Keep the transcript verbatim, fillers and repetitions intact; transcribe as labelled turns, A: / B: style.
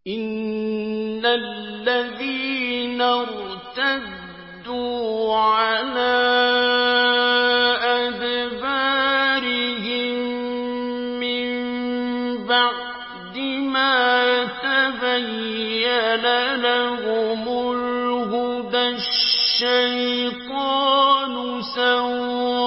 A: إِنَّ الَّذِينَ ارْتَدُّوا عَلَىٰ أَدْبَارِهِم مِّن بَعْدِ مَا تَبَيَّنَ لَهُمُ الْهُدَى الشَّيْطَانُ سَوَّلَ